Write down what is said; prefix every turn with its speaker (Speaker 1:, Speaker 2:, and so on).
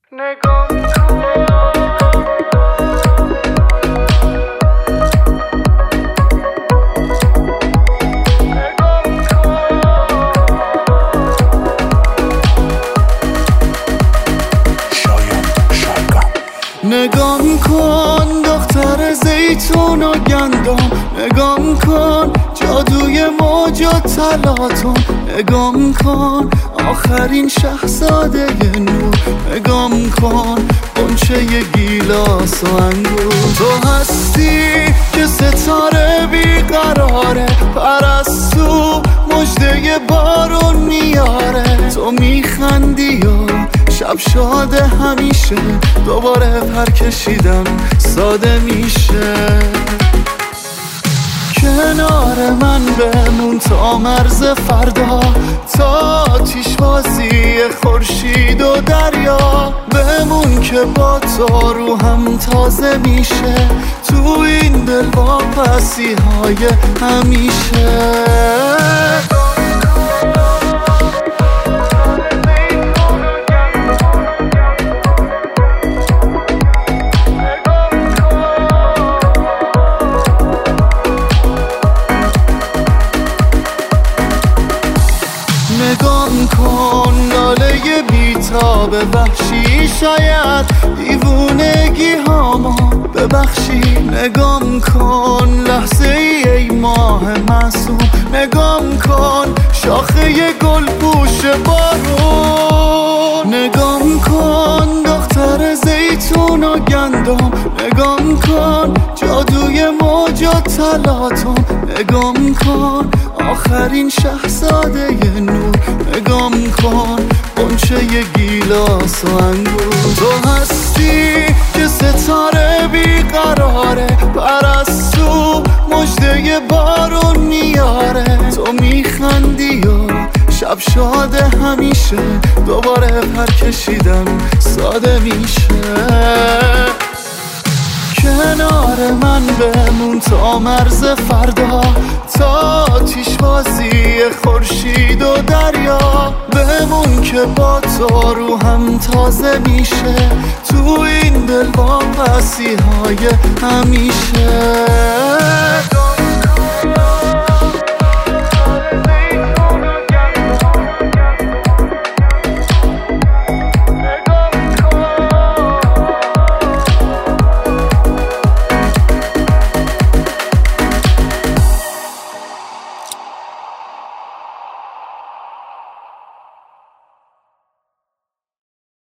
Speaker 1: نگاه کن دختر زیتون و گندم، نگاه کن جادوی موج و تلاطم، نگاه کن آخرین شهزاده نور، نگاه کن غنچه گیلاس و انگور. تو هستی که ستاره بیقراره، پرستو مژده بارون میاره. تو میخندی و شب شاده همیشه، دوباره پر کشیدن ساده میشه. کنار من بمون تا مرز فردا، تا آتیش‌بازی خورشید و دریا. بمون که با تو روحم تازه میشه، تو این دل واپسی های همیشه. نگاه کن لاله بیتاب وحشی، شاید دیوونگی هامو ببخشی. نگاه کن لحظه ای ماه معصوم، نگاه کن شاخه گل پوش بارون. نگاه کن دختر زیتون و گندم، نگاه کن جادوی موج و تلاطم، نگاه کن آخرین شهزاده نور، نگاه کن غنچه گیلاس و انگور. تو هستی که ستاره بیقراره، پرستو مژده بارون میاره. تو میخندی و شب شاده همیشه، دوباره پر کشیدن ساده میشه. کنار من بمون تا مرز فردا، تا آتیش‌بازی خورشید و دریا. بمون که با تو روحم تازه میشه، تو این دل واپسی های همیشه.